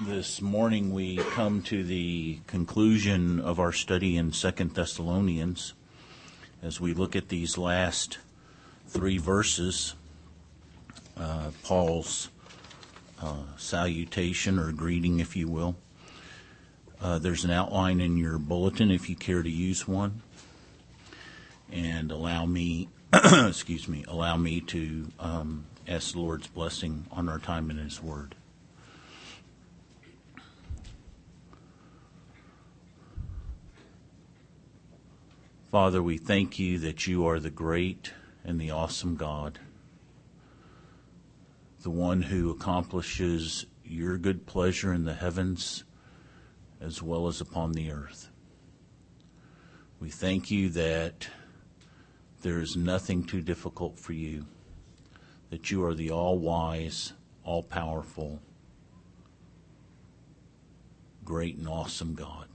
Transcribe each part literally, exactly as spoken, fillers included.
This morning we come to the conclusion of our study in Second Thessalonians as we look at these last three verses, uh, Paul's uh, salutation or greeting, if you will. Uh, there's an outline in your bulletin if you care to use one. And allow me, excuse me, allow me to um, ask the Lord's blessing on our time in His Word. Father, we thank you that you are the great and the awesome God, the one who accomplishes your good pleasure in the heavens as well as upon the earth. We thank you that there is nothing too difficult for you, that you are the all-wise, all-powerful, great and awesome God.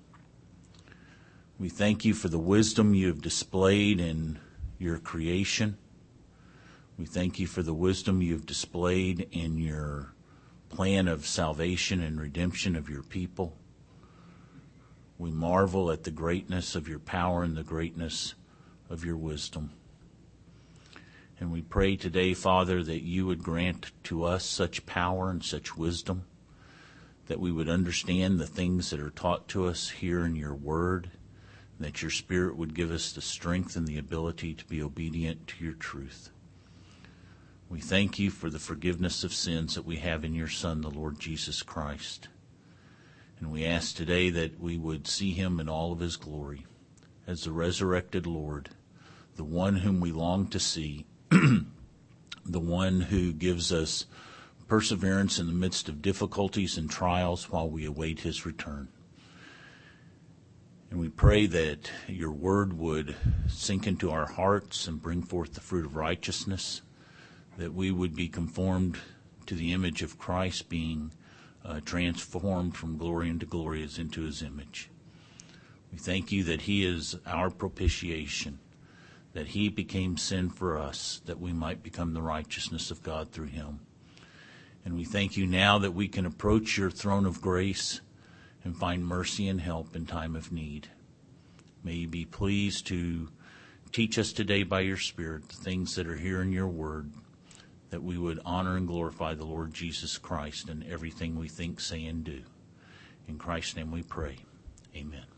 We thank you for the wisdom you have displayed in your creation. We thank you for the wisdom you have displayed in your plan of salvation and redemption of your people. We marvel at the greatness of your power and the greatness of your wisdom. And we pray today, Father, that you would grant to us such power and such wisdom, that we would understand the things that are taught to us here in your word, that your Spirit would give us the strength and the ability to be obedient to your truth. We thank you for the forgiveness of sins that we have in your Son, the Lord Jesus Christ. And we ask today that we would see him in all of his glory as the resurrected Lord, the one whom we long to see, the one who gives us perseverance in the midst of difficulties and trials while we await his return. And we pray that your word would sink into our hearts and bring forth the fruit of righteousness, that we would be conformed to the image of Christ, being uh, transformed from glory into glory as into his image. We thank you that he is our propitiation, that he became sin for us, that we might become the righteousness of God through him. And we thank you now that we can approach your throne of grace and find mercy and help in time of need. May you be pleased to teach us today by your Spirit the things that are here in your word, that we would honor and glorify the Lord Jesus Christ in everything we think, say, and do. In Christ's name we pray. Amen.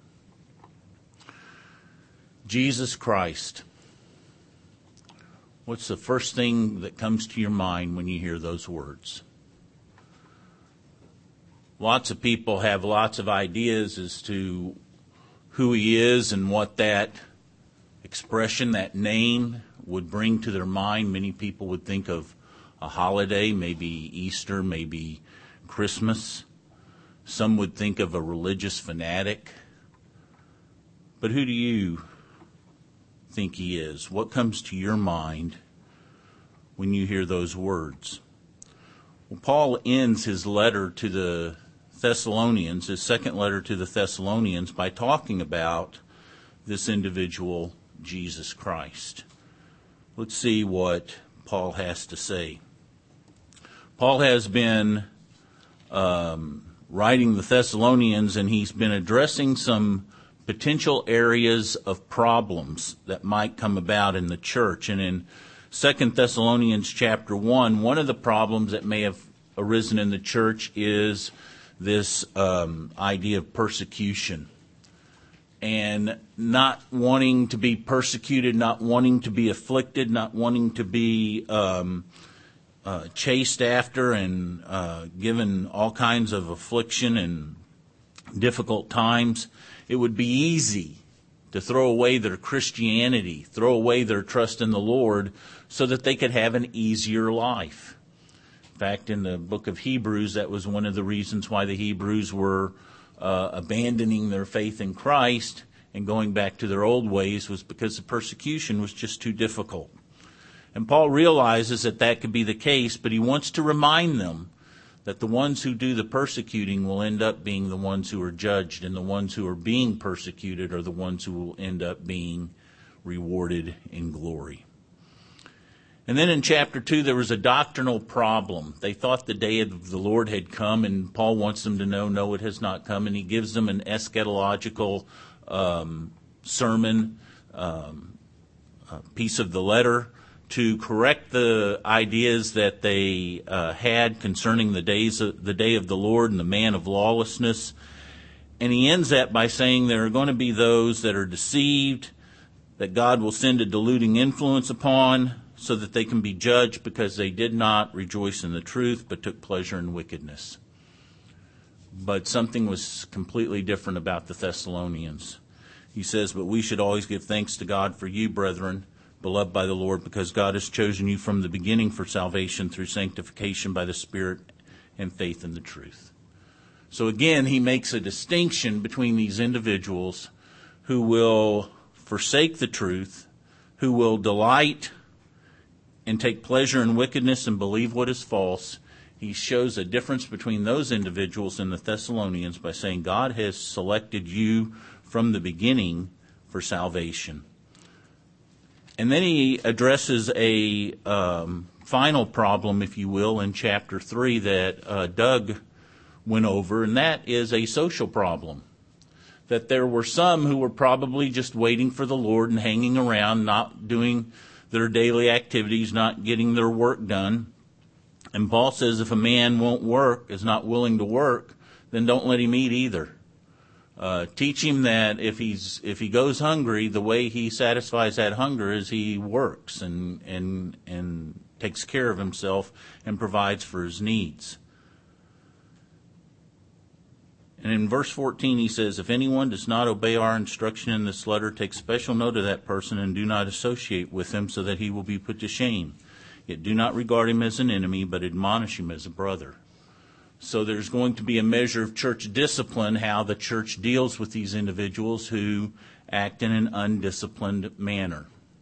Jesus Christ. What's the first thing that comes to your mind when you hear those words? Lots of people have lots of ideas as to who he is and what that expression, that name, would bring to their mind. Many people would think of a holiday, maybe Easter, maybe Christmas. Some would think of a religious fanatic. But who do you think he is? What comes to your mind when you hear those words? Well, Paul ends his letter to the Thessalonians, his second letter to the Thessalonians, by talking about this individual, Jesus Christ. Let's see what Paul has to say. Paul has been um, writing the Thessalonians, and he's been addressing some potential areas of problems that might come about in the church. And in Second Thessalonians chapter one, one of the problems that may have arisen in the church is this um, idea of persecution, and not wanting to be persecuted, not wanting to be afflicted, not wanting to be um, uh, chased after and uh, given all kinds of affliction and difficult times. It would be easy to throw away their Christianity, throw away their trust in the Lord, so that they could have an easier life. In fact, in the book of Hebrews, that was one of the reasons why the Hebrews were uh, abandoning their faith in Christ and going back to their old ways, was because the persecution was just too difficult. And Paul realizes that that could be the case, but he wants to remind them that the ones who do the persecuting will end up being the ones who are judged, and the ones who are being persecuted are the ones who will end up being rewarded in glory. And then in chapter two, there was a doctrinal problem. They thought the day of the Lord had come, and Paul wants them to know, no, it has not come. And he gives them an eschatological um, sermon, um, uh, piece of the letter to correct the ideas that they uh, had concerning the days of, the day of the Lord and the man of lawlessness. And he ends that by saying there are going to be those that are deceived, that God will send a deluding influence upon, so that they can be judged because they did not rejoice in the truth, but took pleasure in wickedness. But something was completely different about the Thessalonians. He says, but we should always give thanks to God for you, brethren, beloved by the Lord, because God has chosen you from the beginning for salvation through sanctification by the Spirit and faith in the truth. So again, he makes a distinction between these individuals who will forsake the truth, who will delight and take pleasure in wickedness and believe what is false. He shows a difference between those individuals and the Thessalonians by saying God has selected you from the beginning for salvation. And then he addresses a um, final problem, if you will, in chapter three that uh, Doug went over, and that is a social problem. That there were some who were probably just waiting for the Lord and hanging around, not doing their daily activities, not getting their work done. And Paul says if a man won't work, is not willing to work, then don't let him eat either. Uh, teach him that if he's if he goes hungry, the way he satisfies that hunger is he works and and and takes care of himself and provides for his needs. And in verse fourteen, he says, if anyone does not obey our instruction in this letter, take special note of that person and do not associate with him so that he will be put to shame. Yet do not regard him as an enemy, but admonish him as a brother. So there's going to be a measure of church discipline, how the church deals with these individuals who act in an undisciplined manner.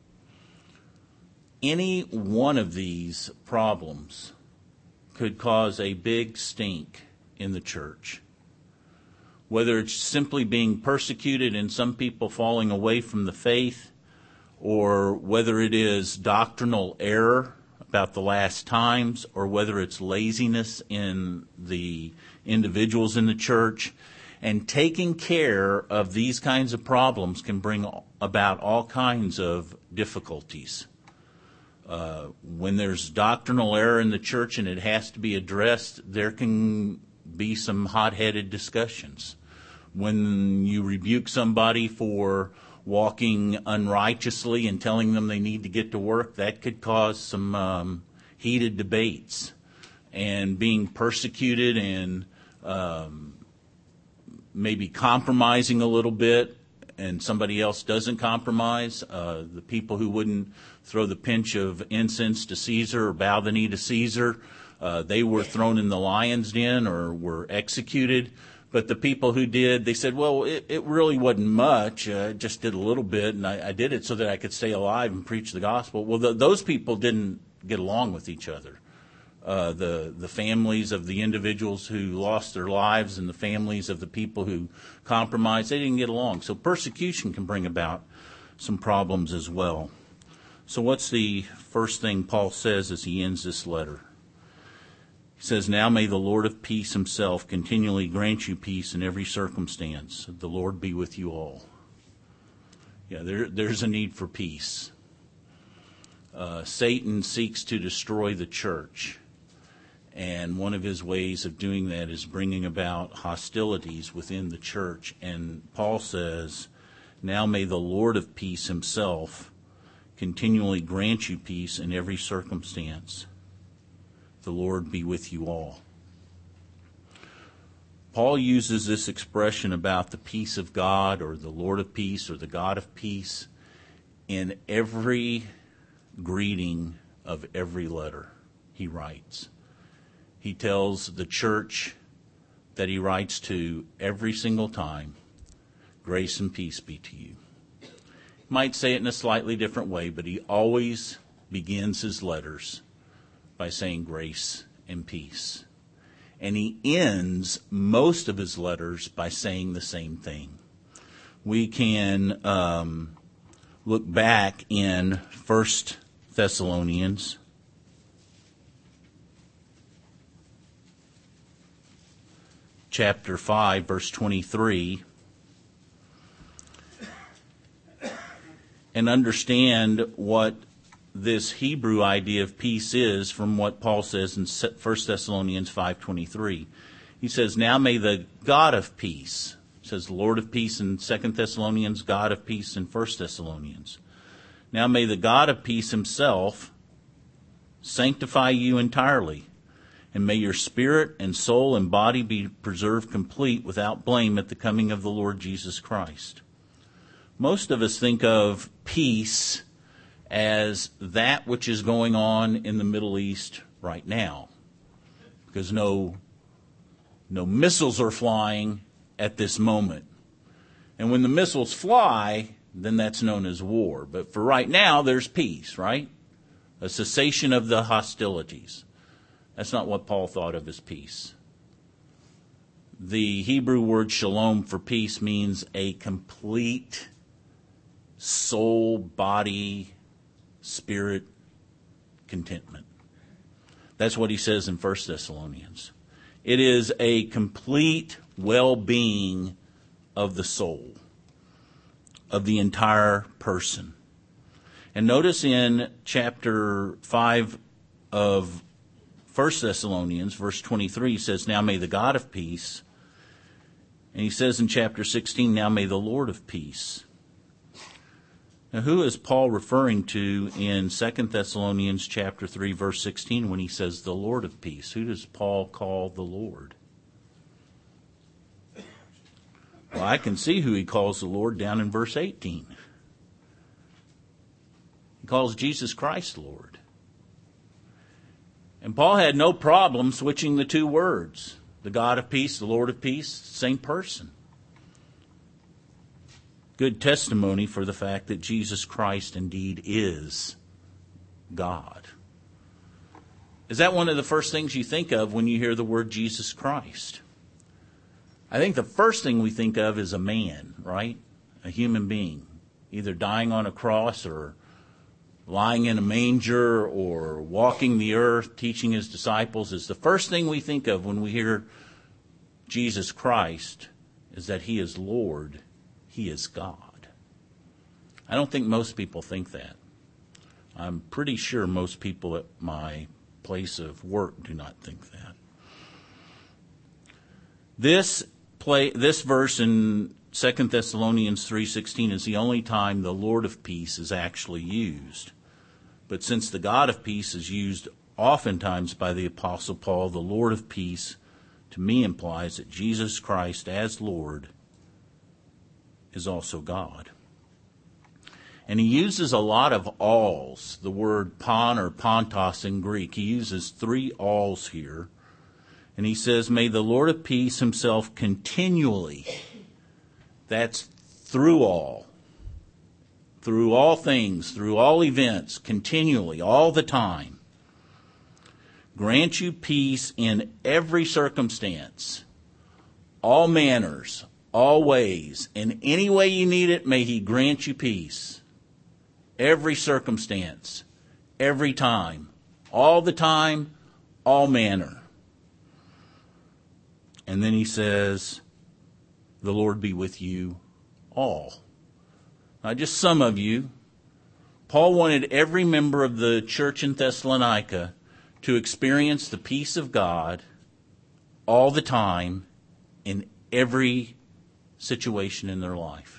Any one of these problems could cause a big stink in the church. Whether it's simply being persecuted and some people falling away from the faith, or whether it is doctrinal error about the last times, or whether it's laziness in the individuals in the church. And taking care of these kinds of problems can bring about all kinds of difficulties. Uh, when there's doctrinal error in the church and it has to be addressed, there can be some hot-headed discussions. When you rebuke somebody for walking unrighteously and telling them they need to get to work, that could cause some um, heated debates. And being persecuted and um, maybe compromising a little bit, and somebody else doesn't compromise, uh, the people who wouldn't throw the pinch of incense to Caesar or bow the knee to Caesar, uh, they were thrown in the lion's den or were executed. But the people who did, they said, well, it, it really wasn't much. I uh, just did a little bit, and I, I did it so that I could stay alive and preach the gospel. Well, the, those people didn't get along with each other. Uh, the the families of the individuals who lost their lives and the families of the people who compromised, they didn't get along. So persecution can bring about some problems as well. So what's the first thing Paul says as he ends this letter? He says, now may the Lord of peace himself continually grant you peace in every circumstance. The Lord be with you all. Yeah, there, there's a need for peace. Uh, Satan seeks to destroy the church. And one of his ways of doing that is bringing about hostilities within the church. And Paul says, now may the Lord of peace himself continually grant you peace in every circumstance. The Lord be with you all. Paul uses this expression about the peace of God or the Lord of peace or the God of peace in every greeting of every letter he writes. He tells the church that he writes to every single time, grace and peace be to you. He might say it in a slightly different way, but he always begins his letters by saying grace and peace. And he ends most of his letters by saying the same thing. We can um, look back in First Thessalonians chapter five, verse twenty-three, and understand what this Hebrew idea of peace is from what Paul says in First Thessalonians five twenty-three. He says, now may the God of peace, it says Lord of peace in Second Thessalonians, God of peace in First Thessalonians. Now may the God of peace himself sanctify you entirely, and may your spirit and soul and body be preserved complete without blame at the coming of the Lord Jesus Christ. Most of us think of peace as that which is going on in the Middle East right now, because no, no missiles are flying at this moment. And when the missiles fly, then that's known as war. But for right now, there's peace, right? A cessation of the hostilities. That's not what Paul thought of as peace. The Hebrew word shalom for peace means a complete soul, body, spirit contentment. That's what he says in First Thessalonians. It is a complete well-being of the soul, of the entire person. And notice in chapter five of First Thessalonians, verse twenty-three, he says, now may the God of peace. And he says in chapter sixteen, now may the Lord of peace. Now who is Paul referring to in Second Thessalonians chapter three, verse sixteen, when he says the Lord of peace? Who does Paul call the Lord? Well, I can see who he calls the Lord down in verse eighteen. He calls Jesus Christ Lord. And Paul had no problem switching the two words. The God of peace, the Lord of peace, same person. Good testimony for the fact that Jesus Christ indeed is God. Is that one of the first things you think of when you hear the word Jesus Christ? I think the first thing we think of is a man, right? A human being, either dying on a cross or lying in a manger or walking the earth, teaching his disciples. Is the first thing we think of when we hear Jesus Christ is that he is Lord, he is God. I don't think most people think that. I'm pretty sure most people at my place of work do not think that. This play, this verse in Second Thessalonians three sixteen is the only time the Lord of peace is actually used. But since the God of peace is used oftentimes by the Apostle Paul, the Lord of peace to me implies that Jesus Christ as Lord is also God. And he uses a lot of alls, the word pon or pontos in Greek. He uses three alls here. And he says, may the Lord of peace himself continually, that's through all, through all things, through all events, continually, all the time, grant you peace in every circumstance, all manners, all ways, in any way you need it, may he grant you peace. Every circumstance, every time, all the time, all manner. And then he says, the Lord be with you all. Not just some of you. Paul wanted every member of the church in Thessalonica to experience the peace of God all the time in every situation in their life.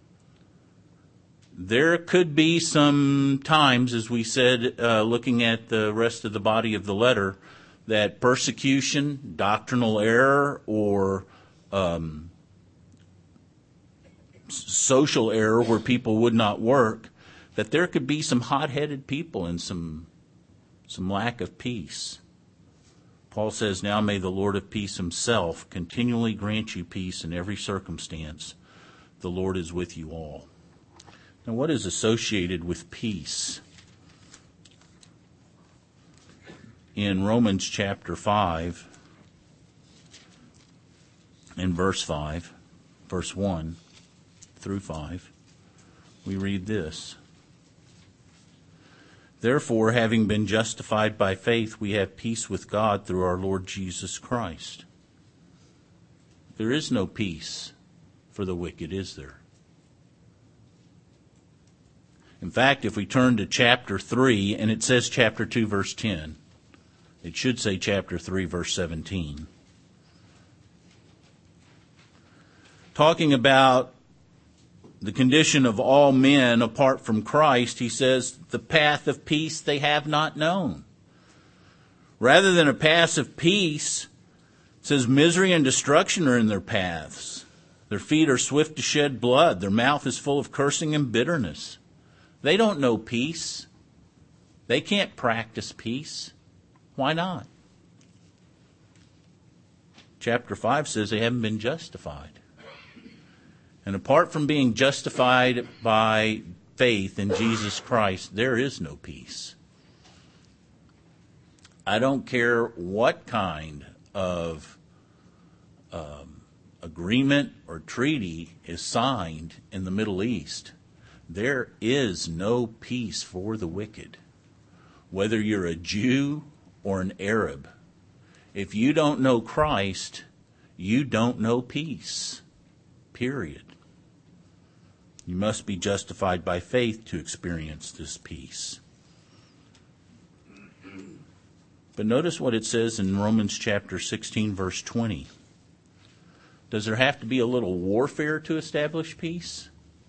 There could be some times, as we said, uh, looking at the rest of the body of the letter, that persecution, doctrinal error, or um, social error where people would not work, that there could be some hot-headed people and some some lack of peace. Paul says, now may the Lord of peace himself continually grant you peace in every circumstance. The Lord is with you all. Now, what is associated with peace? In Romans chapter five, in verse five, verse one through five, we read this. Therefore, having been justified by faith, we have peace with God through our Lord Jesus Christ. There is no peace for the wicked, is there? In fact, if we turn to chapter three, and it says chapter two, verse ten, it should say chapter three, verse seventeen. Talking about the condition of all men apart from Christ, he says, the path of peace they have not known. Rather than a path of peace, it says misery and destruction are in their paths. Their feet are swift to shed blood. Their mouth is full of cursing and bitterness. They don't know peace. They can't practice peace. Why not? Chapter five says they haven't been justified. And apart from being justified by faith in Jesus Christ, there is no peace. I don't care what kind of um, agreement or treaty is signed in the Middle East. There is no peace for the wicked. Whether you're a Jew or an Arab, if you don't know Christ, you don't know peace. Period. You must be justified by faith to experience this peace. But notice what it says in Romans chapter sixteen, verse twenty. Does there have to be a little warfare to establish peace?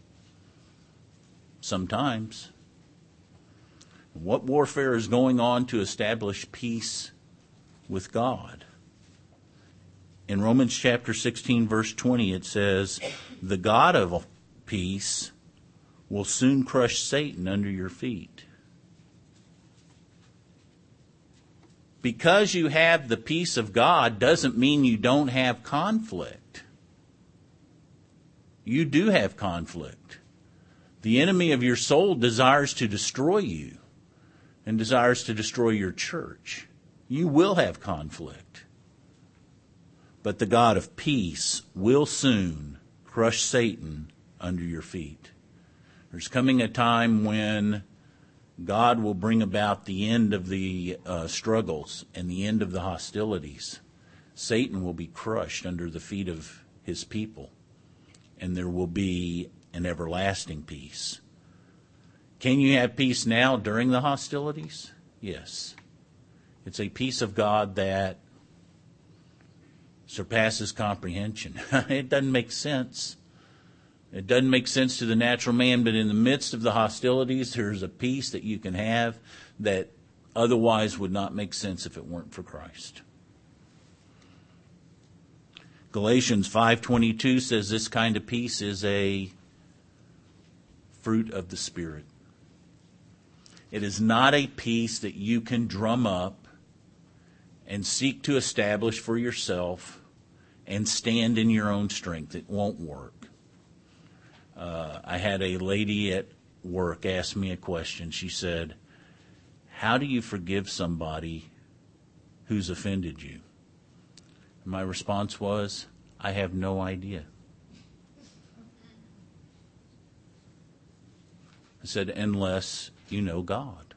Sometimes. What warfare is going on to establish peace with God? In Romans chapter sixteen, verse twenty, it says, the God of peace will soon crush Satan under your feet. Because you have the peace of God doesn't mean you don't have conflict. You do have conflict. The enemy of your soul desires to destroy you and desires to destroy your church. You will have conflict. But the God of peace will soon crush Satan under your feet. There's coming a time when God will bring about the end of the uh, struggles and the end of the hostilities. Satan will be crushed under the feet of his people, and there will be an everlasting peace. Can you have peace now during the hostilities? Yes. It's a peace of God that surpasses comprehension. It doesn't make sense. It doesn't make sense to the natural man, but in the midst of the hostilities, there's a peace that you can have that otherwise would not make sense if it weren't for Christ. Galatians five twenty-two says this kind of peace is a fruit of the Spirit. It is not a peace that you can drum up and seek to establish for yourself and stand in your own strength. It won't work. Uh, I had a lady at work ask me a question. She said, how do you forgive somebody who's offended you? And my response was, I have no idea. I said, unless you know God.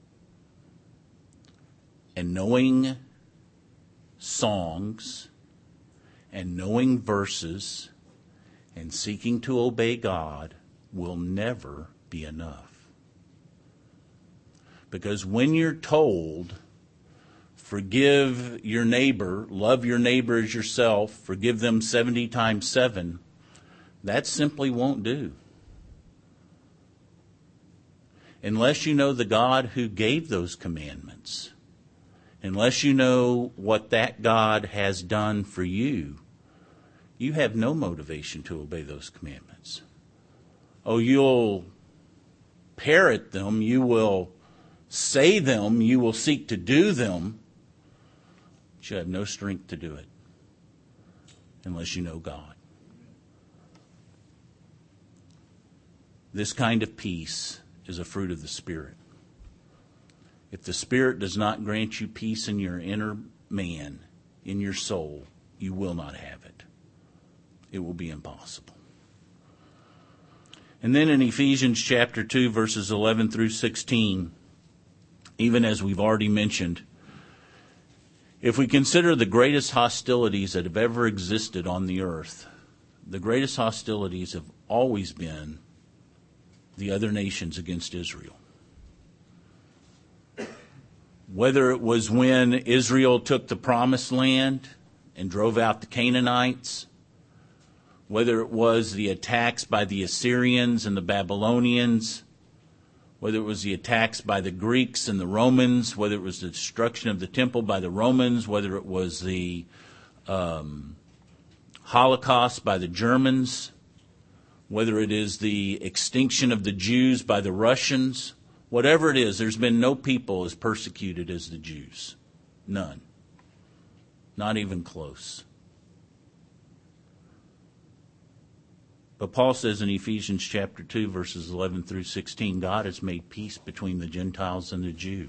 And knowing songs and knowing verses and seeking to obey God will never be enough. Because when you're told, forgive your neighbor, love your neighbor as yourself, forgive them seventy times seven, that simply won't do. Unless you know the God who gave those commandments, unless you know what that God has done for you, you have no motivation to obey those commandments. Oh, you'll parrot them, you will say them, you will seek to do them, but you have no strength to do it unless you know God. This kind of peace is a fruit of the Spirit. If the Spirit does not grant you peace in your inner man, in your soul, you will not have it. It will be impossible. And then in Ephesians chapter two, verses eleven through sixteen, even as we've already mentioned, if we consider the greatest hostilities that have ever existed on the earth, the greatest hostilities have always been the other nations against Israel. Whether it was when Israel took the promised land and drove out the Canaanites, whether it was the attacks by the Assyrians and the Babylonians, whether it was the attacks by the Greeks and the Romans, whether it was the destruction of the temple by the Romans, whether it was the um, Holocaust by the Germans, whether it is the extinction of the Jews by the Russians, whatever it is, there's been no people as persecuted as the Jews. None. Not even close. But Paul says in Ephesians chapter two, verses eleven through sixteen, God has made peace between the Gentiles and the Jew.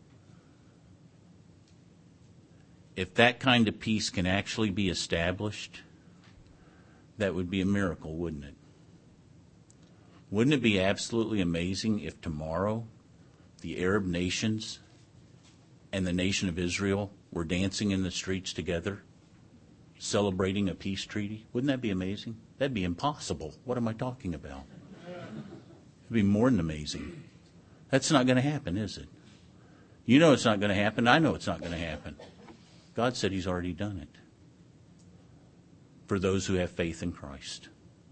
If that kind of peace can actually be established, that would be a miracle, wouldn't it? Wouldn't it be absolutely amazing if tomorrow the Arab nations and the nation of Israel were dancing in the streets together, celebrating a peace treaty? Wouldn't that be amazing? That'd be impossible. What am I talking about? It'd be more than amazing. That's not going to happen, is it? You know it's not going to happen. I know it's not going to happen. God said He's already done it for those who have faith in Christ.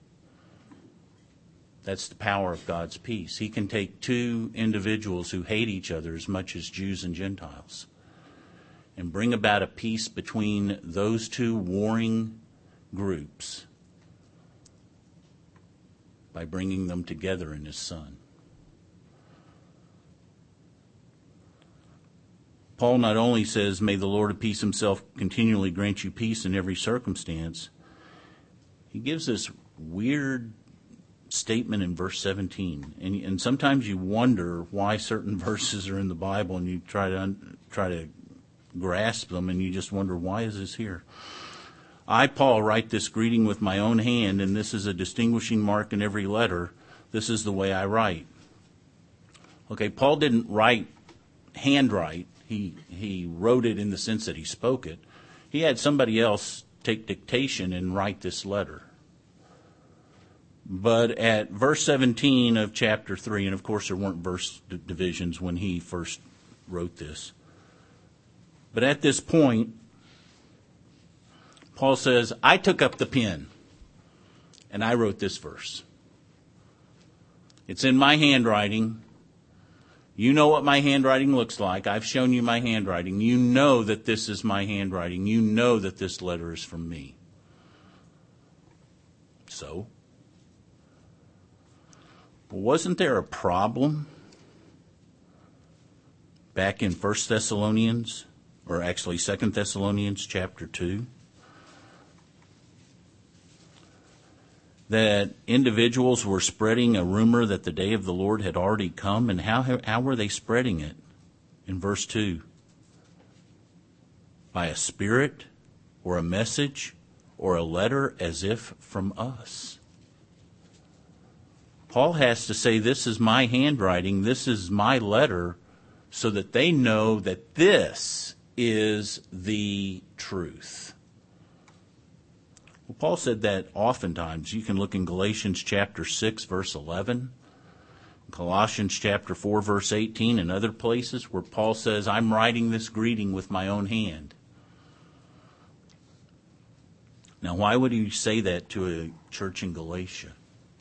That's the power of God's peace. He can take two individuals who hate each other as much as Jews and Gentiles and bring about a peace between those two warring groups by bringing them together in His Son. Paul not only says, may the Lord of peace Himself continually grant you peace in every circumstance, he gives this weird statement in verse seventeen. And, and sometimes you wonder why certain verses are in the Bible and you try to try to grasp them and you just wonder, why is this here? I, Paul, write this greeting with my own hand, and this is a distinguishing mark in every letter. This is the way I write. Okay, Paul didn't write, handwrite. He, he wrote it in the sense that he spoke it. He had somebody else take dictation and write this letter. But at verse seventeen of chapter three, and of course there weren't verse d- divisions when he first wrote this, but at this point, Paul says, I took up the pen and I wrote this verse. It's in my handwriting. You know what my handwriting looks like. I've shown you my handwriting. You know that this is my handwriting. You know that this letter is from me. So, but wasn't there a problem back in First Thessalonians, or actually Second Thessalonians chapter two? That individuals were spreading a rumor that the day of the Lord had already come. And how, how were they spreading it? In verse two. By a spirit or a message or a letter as if from us. Paul has to say, this is my handwriting, this is my letter, so that they know that this is the truth. Well, Paul said that oftentimes. You can look in Galatians chapter six, verse eleven, Colossians chapter four, verse eighteen, and other places where Paul says, I'm writing this greeting with my own hand. Now, why would he say that to a church in Galatia?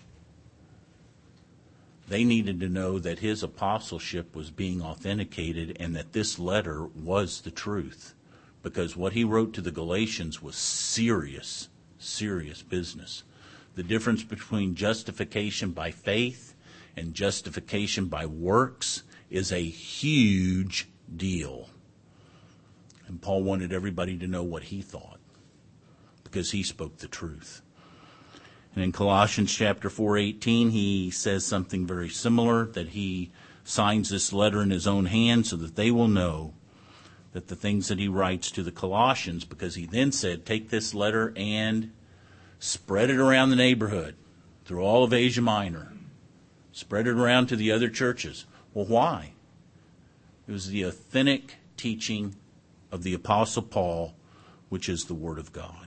They needed to know that his apostleship was being authenticated and that this letter was the truth, because what he wrote to the Galatians was serious, serious business. The difference between justification by faith and justification by works is a huge deal. And Paul wanted everybody to know what he thought, because he spoke the truth. And in Colossians chapter four eighteen, he says something very similar, that he signs this letter in his own hand so that they will know that the things that he writes to the Colossians, because he then said, take this letter and spread it around the neighborhood through all of Asia Minor. Spread it around to the other churches. Well, why? It was the authentic teaching of the Apostle Paul, which is the Word of God.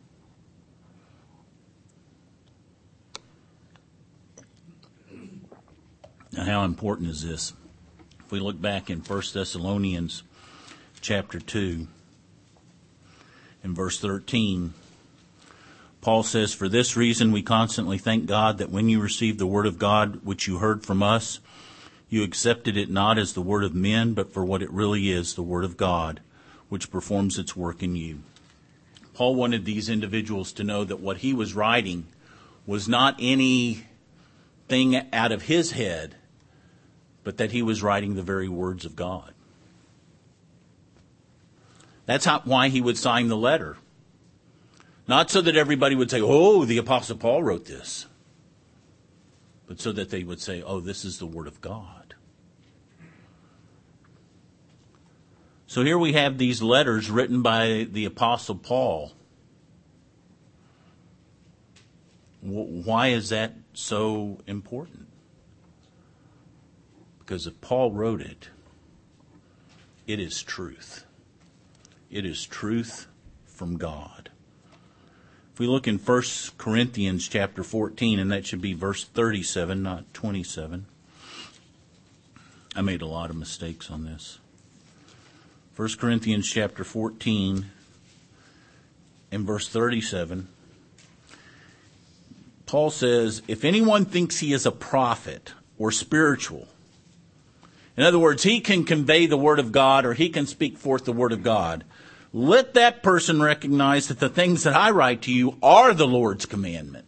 Now, how important is this? If we look back in First Thessalonians chapter two, in verse thirteen, Paul says, "For this reason we constantly thank God that when you received the word of God which you heard from us, you accepted it not as the word of men, but for what it really is, the word of God, which performs its work in you." Paul wanted these individuals to know that what he was writing was not anything out of his head, but that he was writing the very words of God. That's how, why he would sign the letter. Not so that everybody would say, "Oh, the Apostle Paul wrote this," but so that they would say, "Oh, this is the Word of God." So here we have these letters written by the Apostle Paul. Why is that so important? Because if Paul wrote it, it is truth. It is truth from God. If we look in First Corinthians chapter fourteen, and that should be verse thirty-seven, not twenty-seven. I made a lot of mistakes on this. First Corinthians chapter fourteen and verse thirty-seven. Paul says, "If anyone thinks he is a prophet or spiritual," in other words, he can convey the word of God or he can speak forth the word of God, "let that person recognize that the things that I write to you are the Lord's commandment."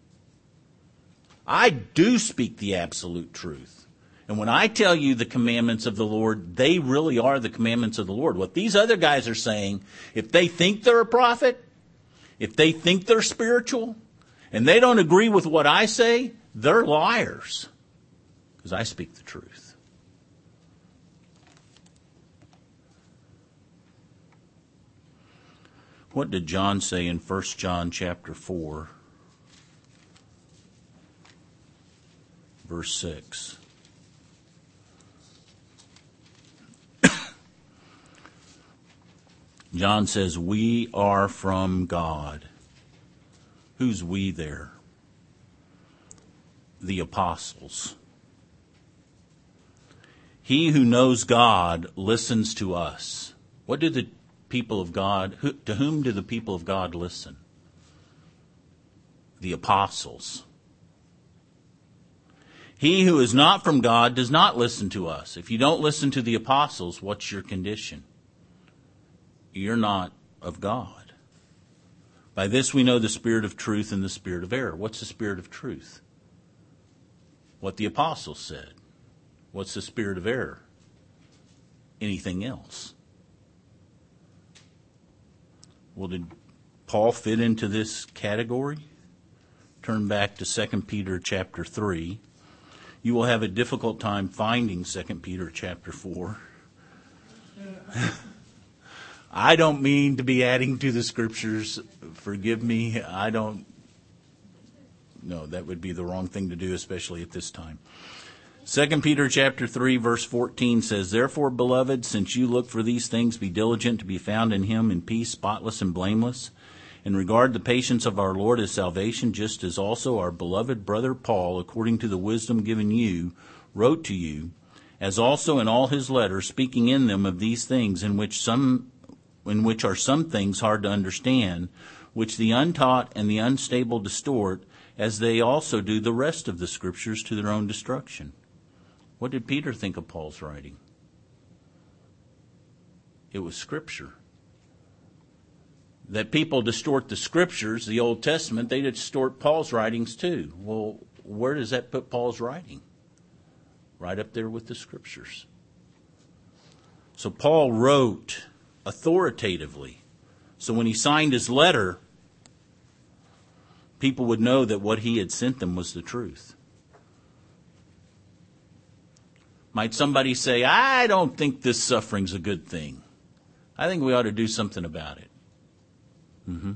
I do speak the absolute truth. And when I tell you the commandments of the Lord, they really are the commandments of the Lord. What these other guys are saying, if they think they're a prophet, if they think they're spiritual, and they don't agree with what I say, they're liars. Because I speak the truth. What did John say in First John chapter four, verse six? John says, "We are from God." Who's we there? The apostles. He who knows God listens to us. What do the people of God, who, to whom do the people of God listen? The apostles. He who is not from God does not listen to us. If you don't listen to the apostles, what's your condition? You're not of God. By this we know the spirit of truth and the spirit of error. What's the spirit of truth? What the apostles said. What's the spirit of error? Anything else. Well, did Paul fit into this category? Turn back to Second Peter chapter three. You will have a difficult time finding Second Peter chapter four. I don't mean to be adding to the scriptures. Forgive me. I don't. No, that would be the wrong thing to do, especially at this time. Second Peter chapter three, verse fourteen says, "Therefore, beloved, since you look for these things, be diligent to be found in him in peace, spotless and blameless. And regard the patience of our Lord as salvation, just as also our beloved brother Paul, according to the wisdom given you, wrote to you, as also in all his letters, speaking in them of these things, in which some in which are some things hard to understand, which the untaught and the unstable distort, as they also do the rest of the scriptures to their own destruction." What did Peter think of Paul's writing? It was scripture. That people distort the scriptures, the Old Testament, they distort Paul's writings too. Well, where does that put Paul's writing? Right up there with the scriptures. So Paul wrote authoritatively. So when he signed his letter, people would know that what he had sent them was the truth. Might somebody say, "I don't think this suffering's a good thing. I think we ought to do something about it." Mm-hmm.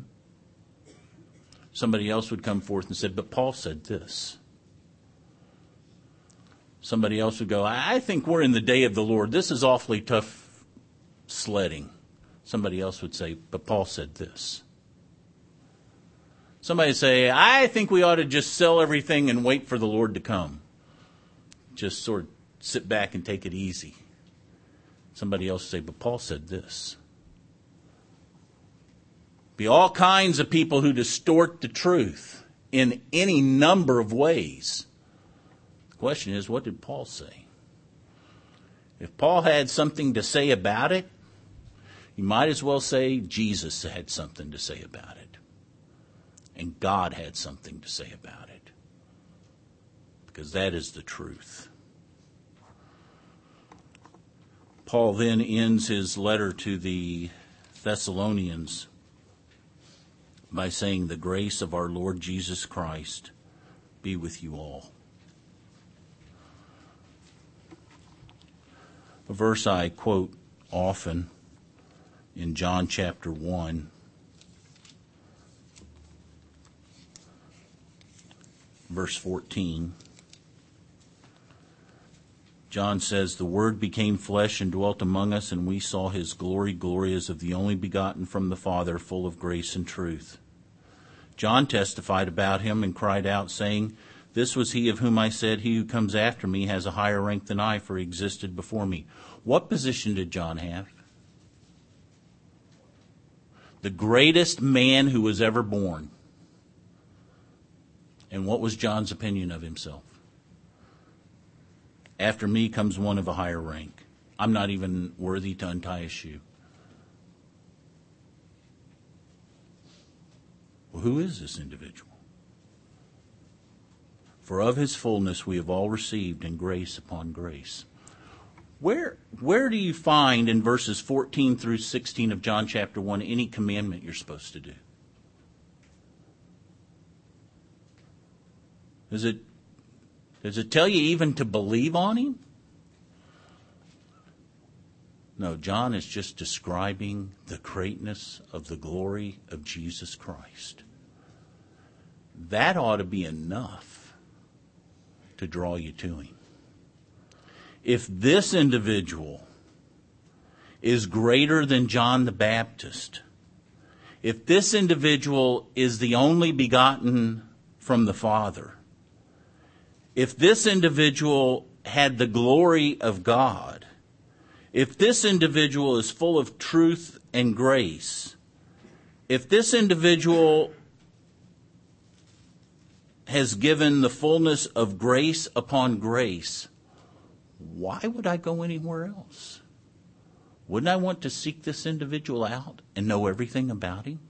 Somebody else would come forth and say, "But Paul said this." Somebody else would go, I think we're in the day of the Lord. This is awfully tough sledding. Somebody else would say, but Paul said this. Somebody would say, I think we ought to just sell everything and wait for the Lord to come. Just sort of sit back and take it easy. Somebody else would say, but Paul said this. Be all kinds of people who distort the truth in any number of ways. The question is, what did Paul say? If Paul had something to say about it, you might as well say Jesus had something to say about it. And God had something to say about it. Because that is the truth. Paul then ends his letter to the Thessalonians by saying, the grace of our Lord Jesus Christ be with you all. A verse I quote often in John chapter one, verse fourteen. John says, the Word became flesh and dwelt among us, and we saw his glory, glory as of the only begotten from the Father, full of grace and truth. John testified about him and cried out, saying, this was he of whom I said, he who comes after me has a higher rank than I, for he existed before me. What position did John have? The greatest man who was ever born. And what was John's opinion of himself? After me comes one of a higher rank. I'm not even worthy to untie a shoe. Well, who is this individual? For of his fullness we have all received, and grace upon grace. Where, where do you find in verses fourteen through sixteen of John chapter one any commandment you're supposed to do? Does it, does it tell you even to believe on him? No, John is just describing the greatness of the glory of Jesus Christ. That ought to be enough to draw you to him. If this individual is greater than John the Baptist, if this individual is the only begotten from the Father, if this individual had the glory of God, if this individual is full of truth and grace, if this individual has given the fullness of grace upon grace, why would I go anywhere else? Wouldn't I want to seek this individual out and know everything about him?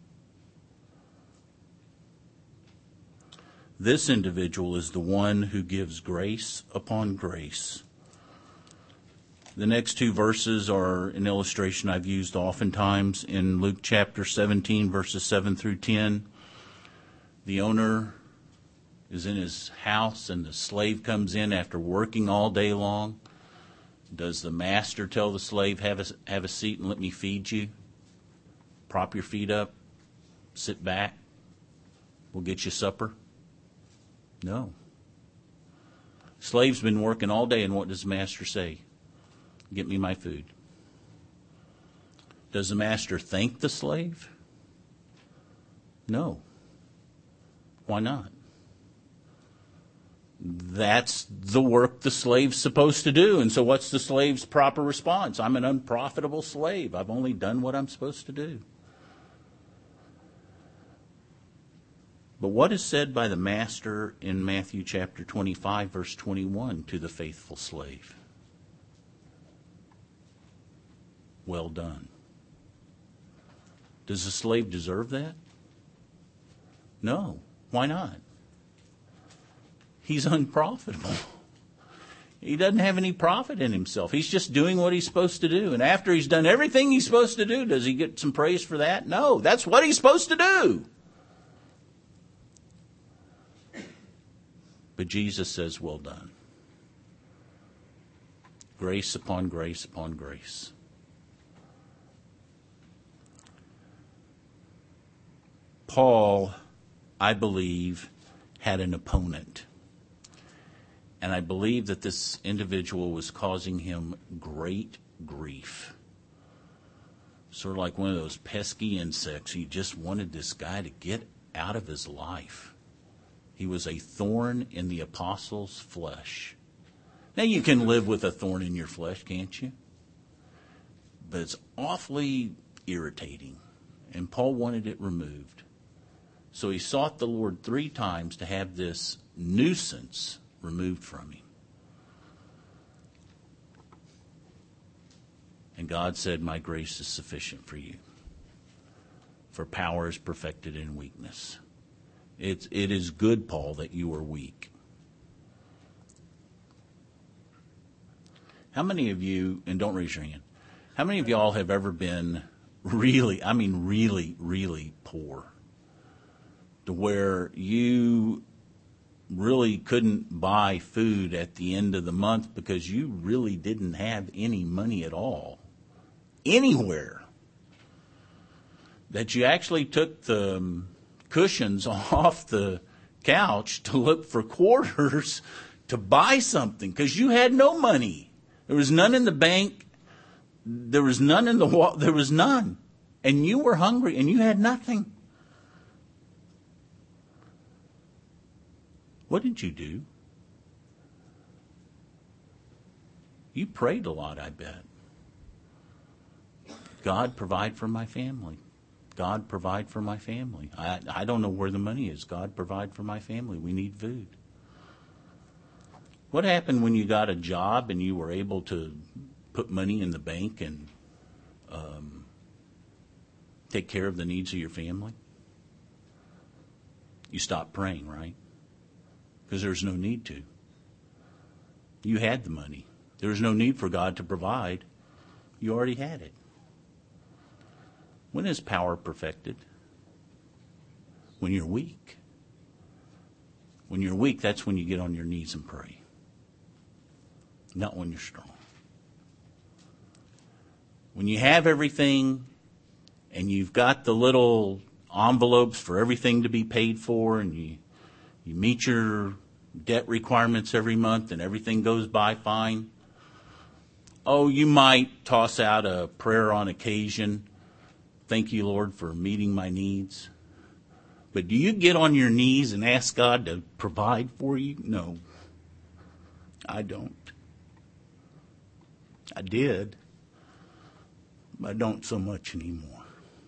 This individual is the one who gives grace upon grace. The next two verses are an illustration I've used oftentimes in Luke chapter seventeen, verses seven through ten. The owner is in his house and the slave comes in after working all day long. Does the master tell the slave, have a, have a seat and let me feed you? Prop your feet up, sit back, we'll get you supper? No. Slave's been working all day, and what does the master say? Get me my food. Does the master thank the slave? No. Why not? That's the work the slave's supposed to do. And so what's the slave's proper response? I'm an unprofitable slave. I've only done what I'm supposed to do. But what is said by the master in Matthew chapter twenty-five, verse twenty-one to the faithful slave? Well done. Does the slave deserve that? No. Why not? He's unprofitable. He doesn't have any profit in himself. He's just doing what he's supposed to do. And after he's done everything he's supposed to do, does he get some praise for that? No. That's what he's supposed to do. But Jesus says, well done. Grace upon grace upon grace. Paul, I believe, had an opponent. And I believe that this individual was causing him great grief. Sort of like one of those pesky insects. He just wanted this guy to get out of his life. He was a thorn in the apostle's flesh. Now you can live with a thorn in your flesh, can't you? But it's awfully irritating. And Paul wanted it removed. So he sought the Lord three times to have this nuisance removed from him. And God said, my grace is sufficient for you. For power is perfected in weakness. It's, it is good, Paul, that you are weak. How many of you, and don't raise your hand, how many of y'all have ever been really, I mean really, really poor? To where you really couldn't buy food at the end of the month because you really didn't have any money at all. Anywhere. That you actually took the cushions off the couch to look for quarters to buy something because you had no money. There was none in the bank. There was none in the wall. There was none. And you were hungry and you had nothing. What did you do? You prayed a lot, I bet. God, provide for my family. God, provide for my family. I, I don't know where the money is. God, provide for my family. We need food. What happened when you got a job and you were able to put money in the bank and um, take care of the needs of your family? You stopped praying, right? Because there's no need to. You had the money. There was no need for God to provide. You already had it. When is power perfected? When you're weak. When you're weak, that's when you get on your knees and pray. Not when you're strong. When you have everything and you've got the little envelopes for everything to be paid for and you You meet your debt requirements every month and everything goes by fine. Oh, you might toss out a prayer on occasion. Thank you, Lord, for meeting my needs. But do you get on your knees and ask God to provide for you? No, I don't. I did, but I don't so much anymore.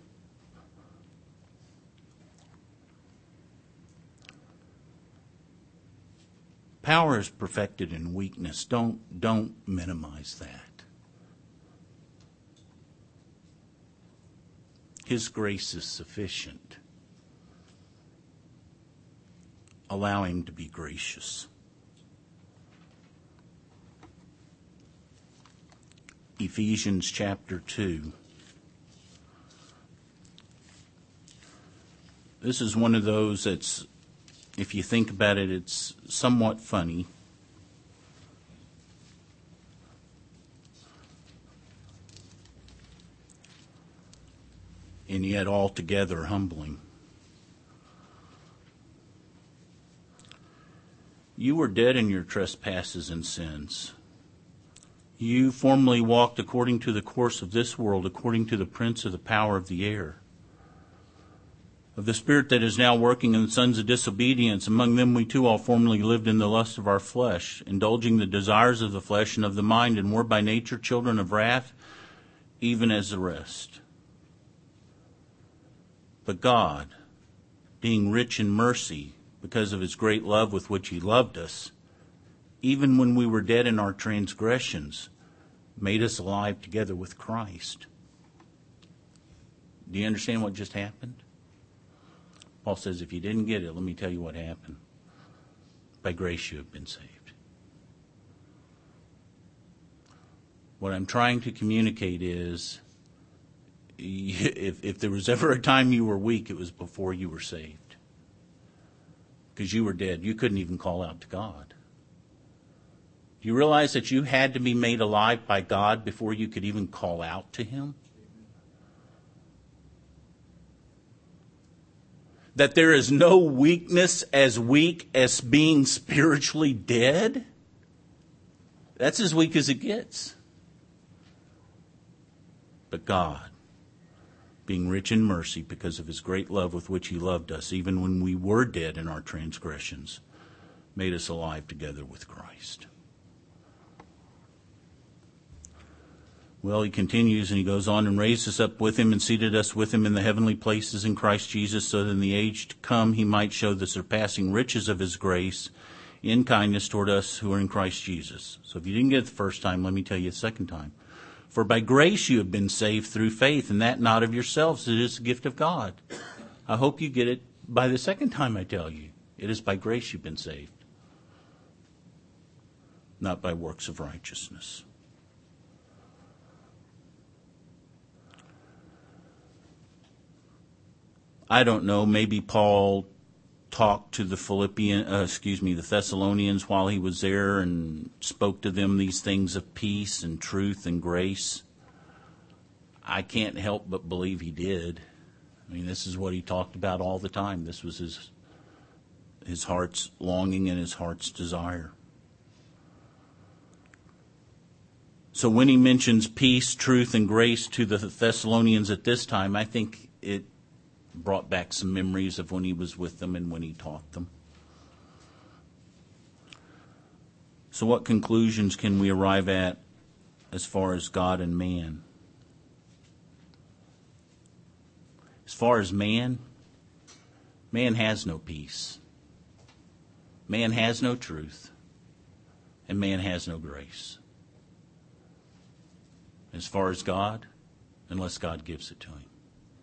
Power is perfected in weakness. Don't, don't minimize that. His grace is sufficient. Allow him to be gracious. Ephesians chapter two. This is one of those that's, if you think about it, it's somewhat funny. And yet altogether humbling. You were dead in your trespasses and sins. You formerly walked according to the course of this world, according to the prince of the power of the air, of the spirit that is now working in the sons of disobedience. Among them we too all formerly lived in the lust of our flesh, indulging the desires of the flesh and of the mind, and were by nature children of wrath, even as the rest. But God, being rich in mercy, because of his great love with which he loved us, even when we were dead in our transgressions, made us alive together with Christ. Do you understand what just happened? Paul says, if you didn't get it, let me tell you what happened. By grace you have been saved. What I'm trying to communicate is, if, if there was ever a time you were weak, it was before you were saved. Because you were dead. You couldn't even call out to God. Do you realize that you had to be made alive by God before you could even call out to him? That there is no weakness as weak as being spiritually dead? That's as weak as it gets. But God, being rich in mercy because of his great love with which he loved us, even when we were dead in our transgressions, made us alive together with Christ. Well, he continues and he goes on, and raised us up with him and seated us with him in the heavenly places in Christ Jesus, so that in the age to come he might show the surpassing riches of his grace in kindness toward us who are in Christ Jesus. So if you didn't get it the first time, let me tell you the second time. For by grace you have been saved through faith, and that not of yourselves. It is the gift of God. I hope you get it by the second time I tell you. It is by grace you've been saved, not by works of righteousness. I don't know, maybe Paul talked to the Philippian, uh, excuse me, the Thessalonians while he was there and spoke to them these things of peace and truth and grace. I can't help but believe he did. I mean, this is what he talked about all the time. This was his his heart's longing and his heart's desire. So when he mentions peace, truth, and grace to the Thessalonians at this time, I think it brought back some memories of when he was with them and when he taught them. So what conclusions can we arrive at as far as God and man? As far as man, man has no peace. Man has no truth. And man has no grace. As far as God, unless God gives it to him.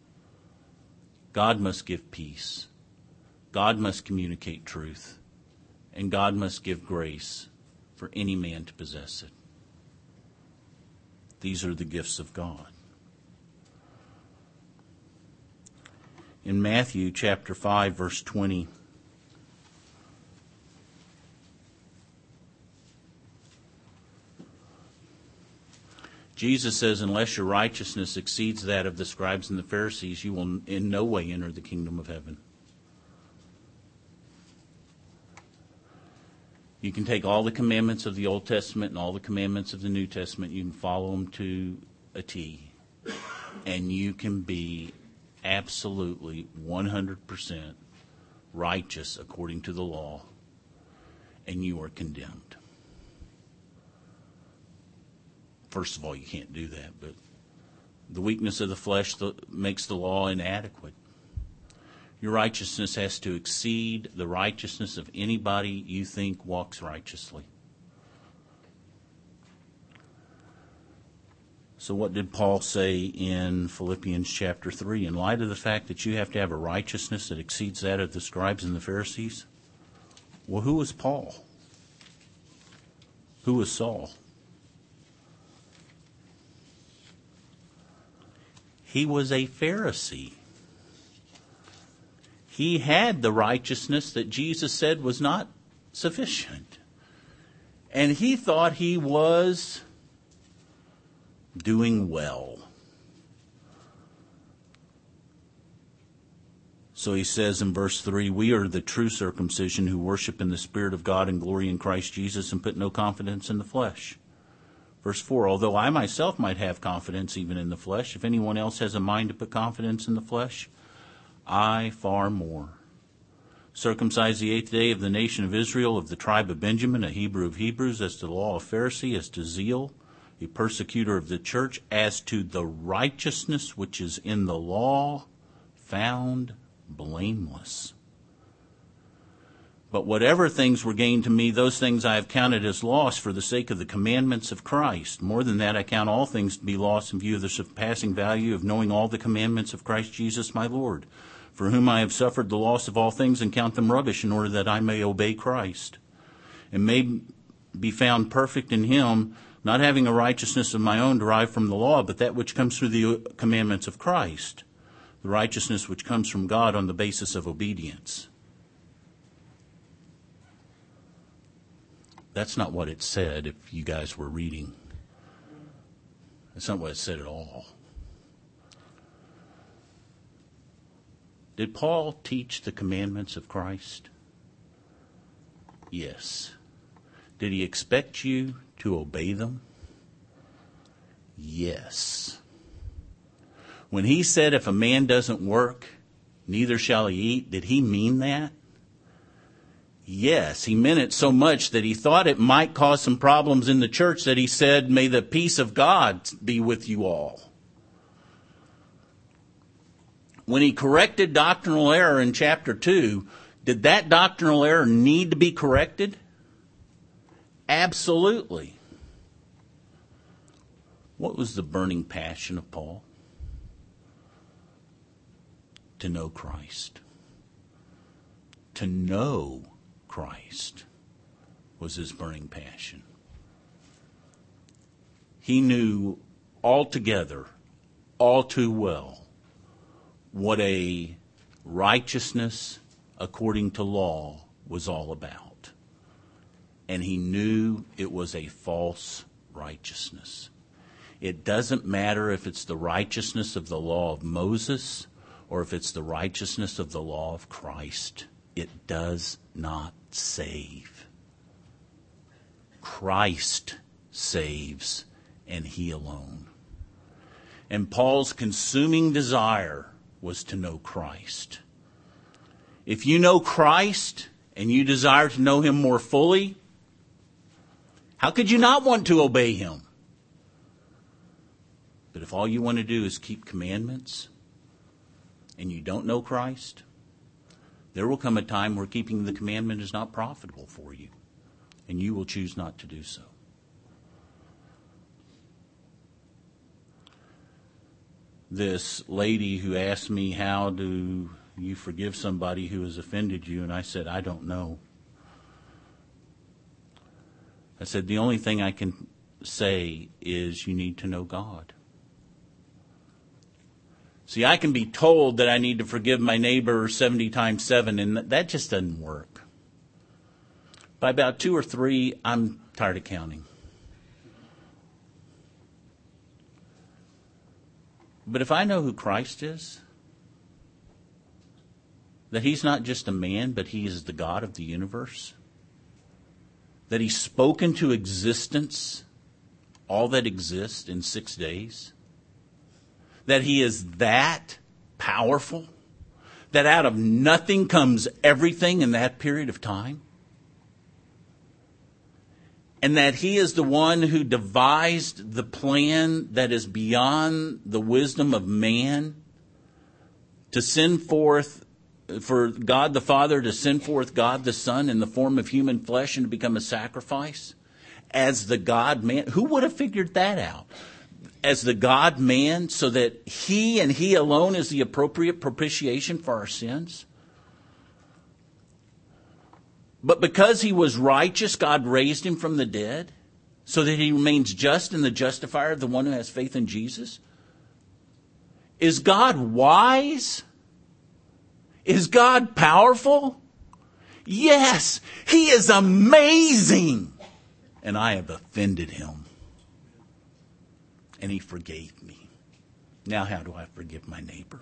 God must give peace. God must communicate truth. And God must give grace for any man to possess it. These are the gifts of God. In Matthew chapter five, verse twenty, Jesus says, unless your righteousness exceeds that of the scribes and the Pharisees, you will in no way enter the kingdom of heaven. You can take all the commandments of the Old Testament and all the commandments of the New Testament, you can follow them to a T, and you can be absolutely one hundred percent righteous according to the law, and you are condemned. First of all, you can't do that, but the weakness of the flesh makes the law inadequate. Your righteousness has to exceed the righteousness of anybody you think walks righteously. So what did Paul say in Philippians chapter three? In light of the fact that you have to have a righteousness that exceeds that of the scribes and the Pharisees? Well, who was Paul? Who was Saul? He was a Pharisee. He had the righteousness that Jesus said was not sufficient. And he thought he was doing well. So he says in verse three, we are the true circumcision who worship in the Spirit of God and glory in Christ Jesus and put no confidence in the flesh. Verse four, although I myself might have confidence even in the flesh, if anyone else has a mind to put confidence in the flesh, I far more. Circumcised the eighth day of the nation of Israel, of the tribe of Benjamin, a Hebrew of Hebrews, as to the law, a Pharisee, as to zeal, a persecutor of the church, as to the righteousness which is in the law, found blameless. But whatever things were gained to me, those things I have counted as loss for the sake of the commandments of Christ. More than that, I count all things to be lost in view of the surpassing value of knowing all the commandments of Christ Jesus my Lord, for whom I have suffered the loss of all things and count them rubbish in order that I may obey Christ, and may be found perfect in him, not having a righteousness of my own derived from the law, but that which comes through the commandments of Christ, the righteousness which comes from God on the basis of obedience. That's not what it said if you guys were reading. That's not what it said at all. Did Paul teach the commandments of Christ? Yes. Did he expect you to obey them? Yes. When he said, if a man doesn't work, neither shall he eat, did he mean that? Yes, he meant it so much that he thought it might cause some problems in the church that he said, may the peace of God be with you all. When he corrected doctrinal error in chapter two, did that doctrinal error need to be corrected? Absolutely. What was the burning passion of Paul? To know Christ. To know Christ was his burning passion. He knew altogether, all too well, what a righteousness according to law was all about. And he knew it was a false righteousness. It doesn't matter if it's the righteousness of the law of Moses or if it's the righteousness of the law of Christ. It does not save. Christ saves, and he alone. And Paul's consuming desire was to know Christ. If you know Christ and you desire to know him more fully, how could you not want to obey him? But if all you want to do is keep commandments and you don't know Christ, there will come a time where keeping the commandment is not profitable for you, and you will choose not to do so. This lady who asked me, how do you forgive somebody who has offended you? And I said, I don't know. I said, the only thing I can say is you need to know God. See, I can be told that I need to forgive my neighbor seventy times seven, and that just doesn't work. By about two or three, I'm tired of counting. But if I know who Christ is, that he's not just a man, but he is the God of the universe, that he spoke into existence all that exists in six days, that he is that powerful, that out of nothing comes everything in that period of time, and that he is the one who devised the plan that is beyond the wisdom of man to send forth, for God the Father to send forth God the Son in the form of human flesh and to become a sacrifice as the God-man. Who would have figured that out? As the God-man, so that he and he alone is the appropriate propitiation for our sins. But because he was righteous, God raised him from the dead so that he remains just and the justifier of the one who has faith in Jesus. Is God wise? Is God powerful? Yes, he is amazing. And I have offended him. And he forgave me. Now how do I forgive my neighbor?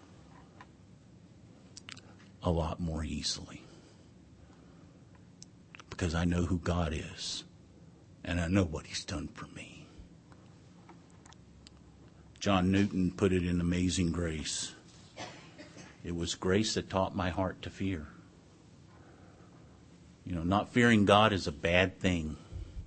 A lot more easily. Because I know who God is. And I know what he's done for me. John Newton put it in Amazing Grace. It was grace that taught my heart to fear. You know, not fearing God is a bad thing.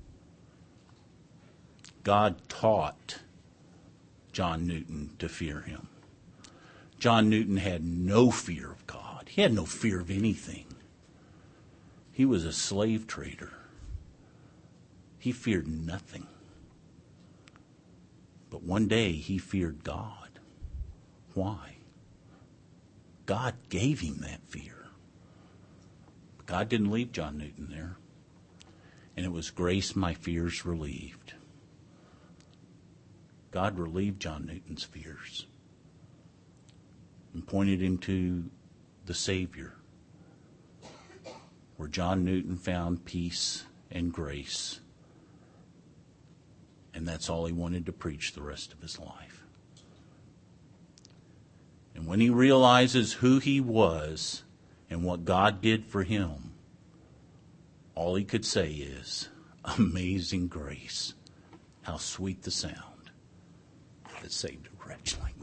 God taught John Newton to fear him. John Newton had no fear of God. He had no fear of anything. He was a slave trader. He feared nothing. But one day he feared God. Why? God gave him that fear. But God didn't leave John Newton there. And it was grace my fears relieved. God relieved John Newton's fears and pointed him to the Savior, where John Newton found peace and grace. And that's all he wanted to preach the rest of his life. And when he realizes who he was and what God did for him, all he could say is, Amazing grace. How sweet the sound that saved a wretch like